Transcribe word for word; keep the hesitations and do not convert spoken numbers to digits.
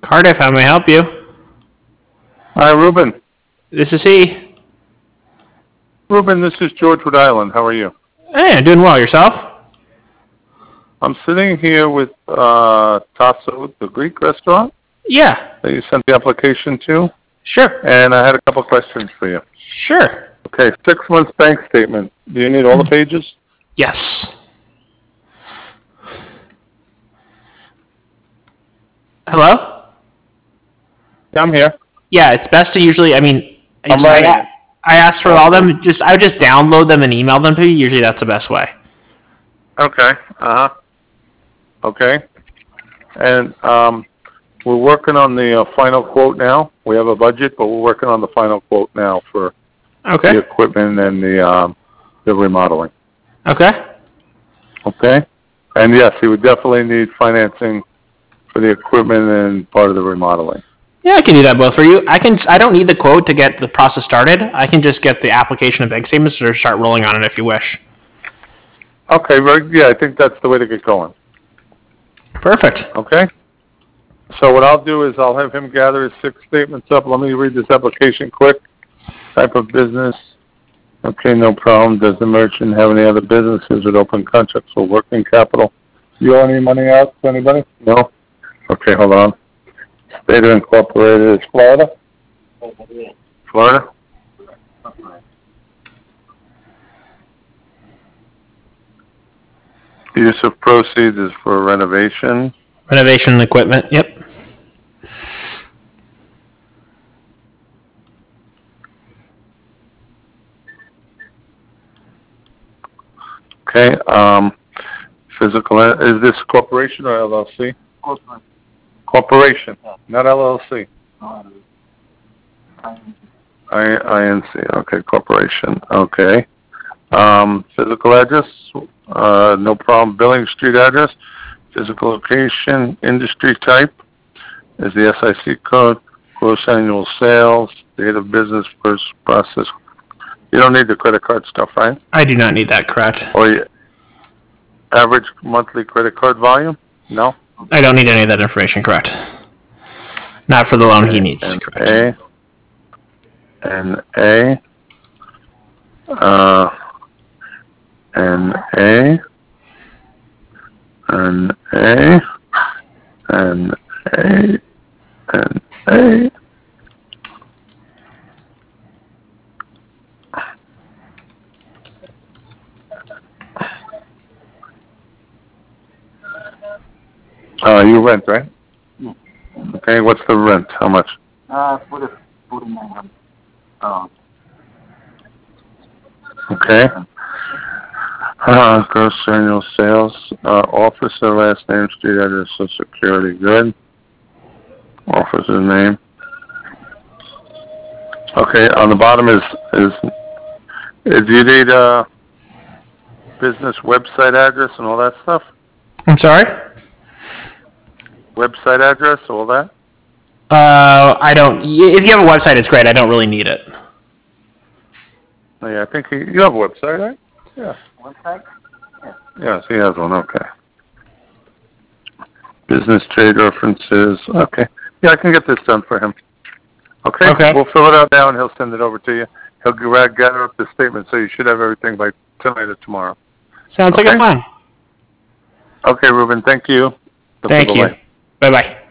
Cardiff, how may I help you? Hi, Ruben. This is he. Ruben, this is George Rhode Island. How are you? Hey, I'm doing well. Yourself? I'm sitting here with uh, Tasso, the Greek restaurant Yeah. that you sent the application to, Sure. and I had a couple questions for you. Sure. Okay, six months bank statement. Do you need all the pages? Yes. Hello? Yeah, I'm here. Yeah, it's best to usually, I mean, I, I'm just, writing. I, I asked for all them, just I would just download them and email them to you. Usually that's the best way. Okay. Uh huh. Okay. And um, we're working on the uh, final quote now. We have a budget, but we're working on the final quote now for Okay. the equipment and the um, the remodeling. Okay. Okay. And yes, he would definitely need financing for the equipment and part of the remodeling. Yeah, I can do that both for you. I can. I don't need the quote to get the process started. I can just get the application of bank statements or start rolling on it if you wish. Okay, very, yeah, I think that's the way to get going. Perfect. Okay? So what I'll do is I'll have him gather his six statements up. Let me read this application quick. Type of business. Okay, no problem. Does the merchant have any other businesses with open contracts for working capital? You owe any money out to anybody? No? Okay, hold on. State of Incorporated is Florida? Florida? Use of proceeds is for renovation. Renovation and equipment. Yep. Okay, um, physical, is this corporation or L L C? Corporation. Corporation, not L L C. I, INC, okay, corporation, okay. Um, physical address, uh, no problem. Billing street address, physical location, industry type, is the S I C code, gross annual sales, date of business, first process. You don't need the credit card stuff, right? I do not need that, correct? Or you, average monthly credit card volume? No? I don't need any of that information, correct? Not for the loan he needs, And correct? A, and A, uh, and A, and A, and A, and A. Uh, you rent, right? Yeah. Okay, what's the rent? How much? Uh, for the forty-nine hundred. Uh, Okay. Uh, gross annual sales, uh, officer, last name, street address, social security, good. Officer's name. Okay, on the bottom is, is, is you need a business website address and all that stuff? I'm sorry? Website address, all that? Uh, I don't, if you have a website, it's great. I don't really need it. Oh, yeah, I think he, you have a website, right? Yeah. website? Yes, he has one, okay. Business trade references, okay. Yeah, I can get this done for him. Okay? Okay. We'll fill it out now and he'll send it over to you. He'll gra- gather up the statement, so you should have everything by tonight or tomorrow. Sounds like Okay. a plan. Okay, Ruben, thank you. Thank you. Bye-bye. Bye-bye.